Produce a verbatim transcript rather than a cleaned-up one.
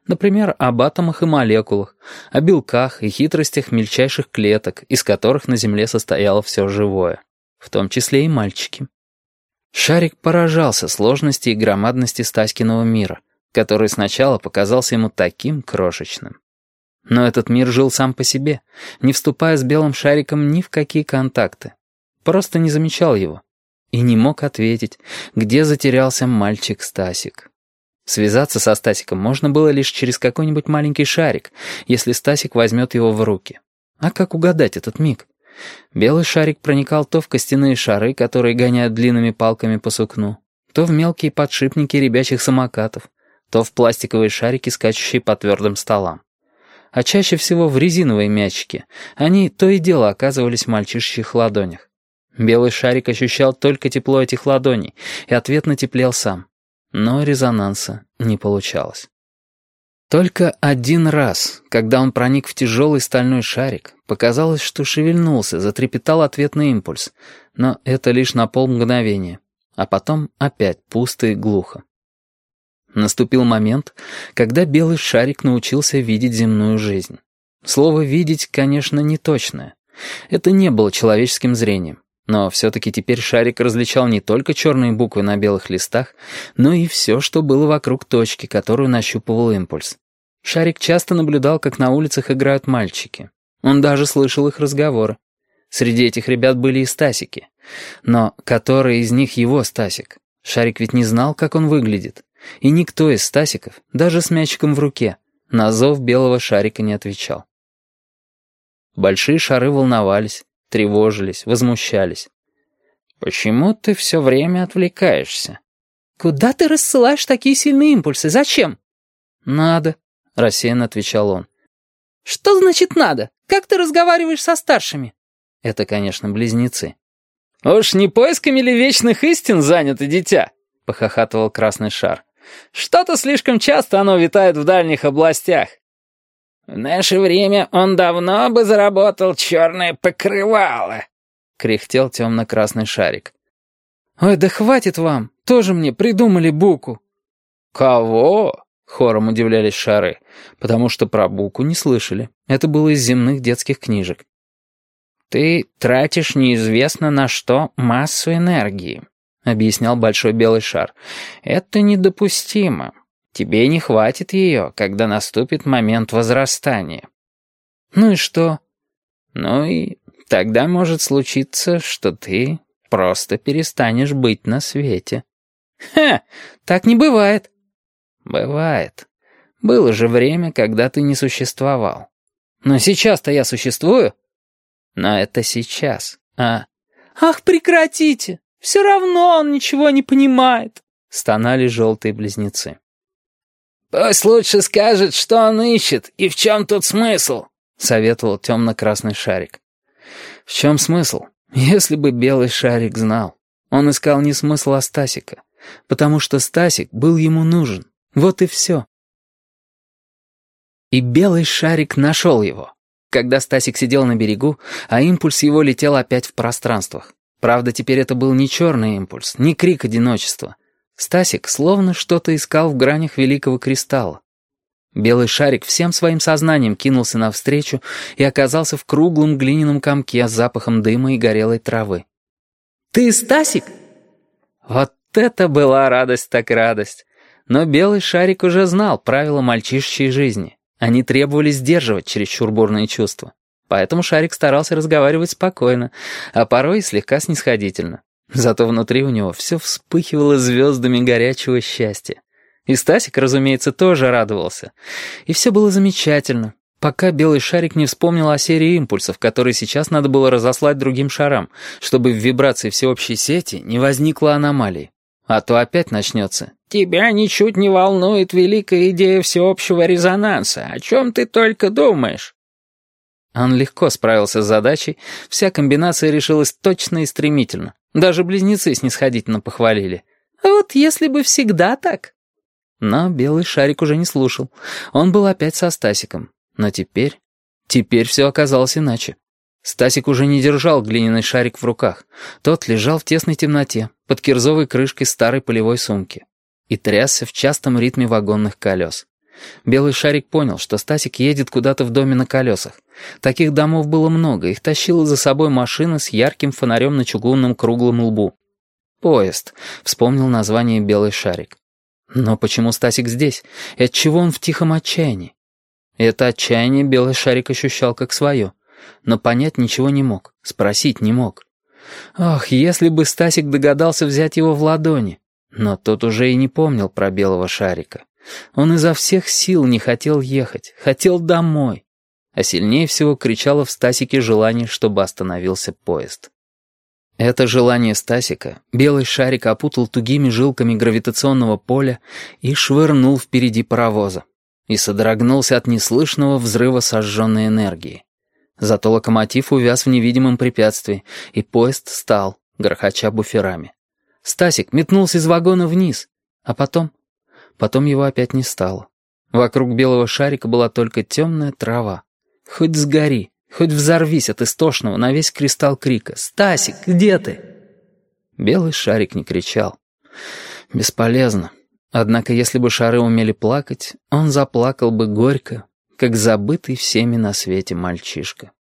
Например, об атомах и молекулах, о белках и хитростях мельчайших клеток, из которых на Земле состояло все живое, в том числе и мальчики. Шарик поражался сложности и громадности Стаськиного мира, который сначала показался ему таким крошечным. Но этот мир жил сам по себе, не вступая с белым шариком ни в какие контакты. Просто не замечал его. И не мог ответить, где затерялся мальчик Стасик. Связаться со Стасиком можно было лишь через какой-нибудь маленький шарик, если Стасик возьмет его в руки. А как угадать этот миг? Белый шарик проникал то в костяные шары, которые гоняют длинными палками по сукну, то в мелкие подшипники ребячих самокатов, то в пластиковые шарики, скачущие по твердым столам. А чаще всего в резиновые мячики. Они то и дело оказывались в мальчишечьих ладонях. Белый шарик ощущал только тепло этих ладоней, и ответно теплел сам. Но резонанса не получалось. Только один раз, когда он проник в тяжелый стальной шарик, показалось, что шевельнулся, затрепетал ответный импульс, но это лишь на полмгновения, а потом опять пусто и глухо. Наступил момент, когда белый шарик научился видеть земную жизнь. Слово «видеть», конечно, не точное. Это не было человеческим зрением. Но все-таки теперь шарик различал не только черные буквы на белых листах, но и все, что было вокруг точки, которую нащупывал импульс. Шарик часто наблюдал, как на улицах играют мальчики. Он даже слышал их разговоры. Среди этих ребят были и Стасики. Но который из них его Стасик? Шарик ведь не знал, как он выглядит. И никто из Стасиков, даже с мячиком в руке, на зов белого шарика не отвечал. Большие шары волновались, тревожились, возмущались. «Почему ты все время отвлекаешься?» «Куда ты рассылаешь такие сильные импульсы? Зачем?» «Надо», — рассеянно отвечал он. «Что значит «надо»? Как ты разговариваешь со старшими?» Это, конечно, близнецы. «Уж не поисками ли вечных истин занято дитя?» — похохатывал красный шар. «Что-то слишком часто оно витает в дальних областях». «В наше время он давно бы заработал черное покрывало», — кряхтел темно-красный шарик. «Ой, да хватит вам, тоже мне придумали Буку». «Кого?» — хором удивлялись шары, потому что про Буку не слышали. Это было из земных детских книжек. «Ты тратишь неизвестно на что массу энергии», — объяснял большой белый шар. «Это недопустимо. Тебе не хватит ее, когда наступит момент возрастания». «Ну и что?» «Ну и тогда может случиться, что ты просто перестанешь быть на свете». «Ха! Так не бывает». «Бывает. Было же время, когда ты не существовал». «Но сейчас-то я существую». «Но это сейчас, а...» «Ах, прекратите! Все равно он ничего не понимает», — стонали желтые близнецы. «Пусть лучше скажет, что он ищет, и в чем тут смысл», — советовал темно-красный шарик. В чем смысл? Если бы белый шарик знал. Он искал не смысл, а Стасика, потому что Стасик был ему нужен. Вот и все. И белый шарик нашел его, когда Стасик сидел на берегу, а импульс его летел опять в пространствах. Правда, теперь это был не черный импульс, не крик одиночества. Стасик словно что-то искал в гранях великого кристалла. Белый шарик всем своим сознанием кинулся навстречу и оказался в круглом глиняном комке с запахом дыма и горелой травы. «Ты Стасик?» Вот это была радость так радость. Но белый шарик уже знал правила мальчишечьей жизни. Они требовали сдерживать чересчур бурные чувства. Поэтому шарик старался разговаривать спокойно, а порой и слегка снисходительно. Зато внутри у него все вспыхивало звездами горячего счастья. И Стасик, разумеется, тоже радовался. И все было замечательно, пока белый шарик не вспомнил о серии импульсов, которые сейчас надо было разослать другим шарам, чтобы в вибрации всеобщей сети не возникло аномалии. А то опять начнется. «Тебя ничуть не волнует великая идея всеобщего резонанса. О чем ты только думаешь?» Он легко справился с задачей, вся комбинация решилась точно и стремительно. Даже близнецы снисходительно похвалили. «Вот если бы всегда так». Но белый шарик уже не слушал. Он был опять со Стасиком. Но теперь... Теперь все оказалось иначе. Стасик уже не держал глиняный шарик в руках. Тот лежал в тесной темноте, под кирзовой крышкой старой полевой сумки, и трясся в частом ритме вагонных колес. Белый шарик понял, что Стасик едет куда-то в доме на колесах. Таких домов было много, их тащила за собой машина с ярким фонарем на чугунном круглом лбу. «Поезд», — вспомнил название Белый шарик. Но почему Стасик здесь? И отчего он в тихом отчаянии? Это отчаяние Белый шарик ощущал как свое, но понять ничего не мог, спросить не мог. Ох, если бы Стасик догадался взять его в ладони. Но тот уже и не помнил про Белого шарика. Он изо всех сил не хотел ехать, хотел домой. А сильнее всего кричало в Стасике желание, чтобы остановился поезд. Это желание Стасика Белый шарик опутал тугими жилками гравитационного поля и швырнул впереди паровоза. И содрогнулся от неслышного взрыва сожженной энергии. Зато локомотив увяз в невидимом препятствии, и поезд стал, грохоча буферами. Стасик метнулся из вагона вниз, а потом... Потом его опять не стало. Вокруг Белого шарика была только темная трава. Хоть сгори, хоть взорвись от истошного на весь кристалл крика: «Стасик, где ты?» Белый шарик не кричал. Бесполезно. Однако если бы шары умели плакать, он заплакал бы горько, как забытый всеми на свете мальчишка.